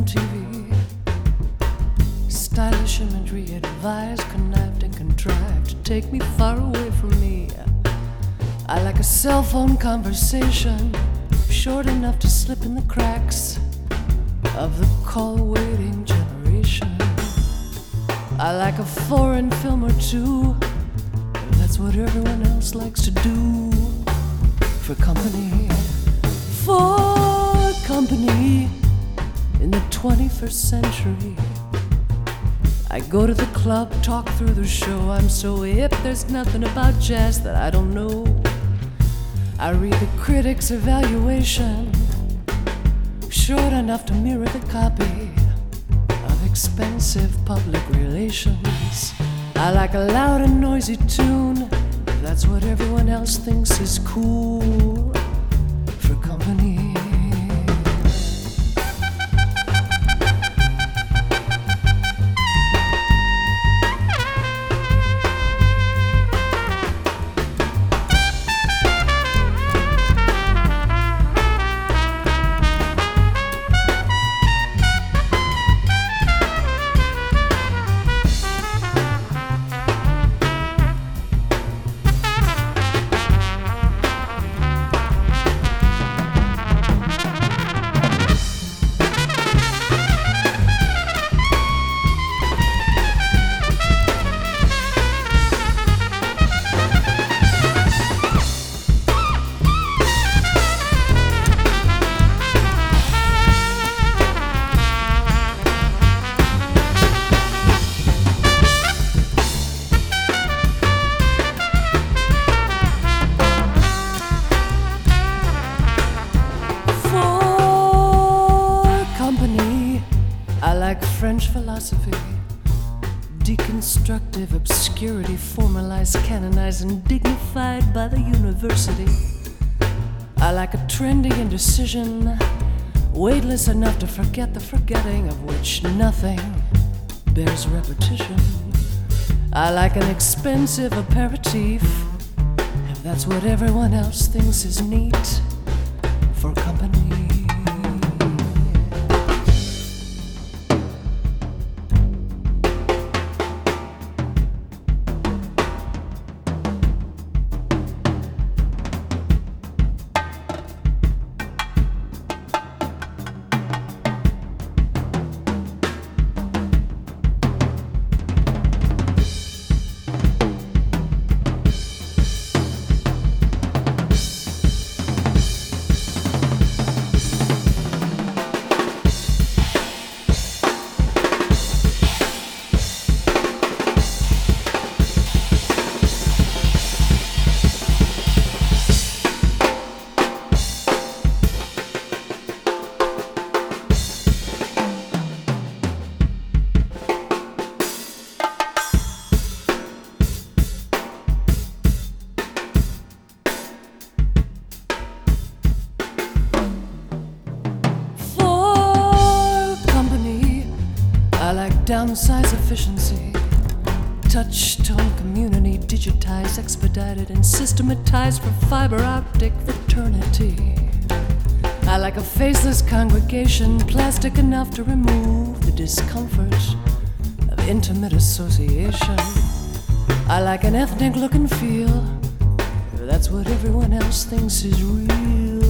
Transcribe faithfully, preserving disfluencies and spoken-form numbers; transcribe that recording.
on T V. Stylish imagery advised, connived and contrived to take me far away from me. I like a cell phone conversation, short enough to slip in the cracks of the call-waiting generation. I like a foreign film or two, that's what everyone else likes to do. For company, for company in the twenty-first century. I go to the club, talk through the show. I'm so hip, there's nothing about jazz that I don't know. I read the critics' evaluation, short enough to mirror the copy of expensive public relations. I like a loud and noisy tune, that's what everyone else thinks is cool. For company. I like French philosophy, deconstructive obscurity, formalized, canonized, and dignified by the university. I like a trendy indecision, weightless enough to forget the forgetting of which nothing bears repetition. I like an expensive aperitif, if that's what everyone else thinks is neat. For company. I like downsize efficiency, touch-tone community, digitized, expedited, and systematized for fiber optic fraternity. I like a faceless congregation, plastic enough to remove the discomfort of intimate association. I like an ethnic look and feel, that's what everyone else thinks is real.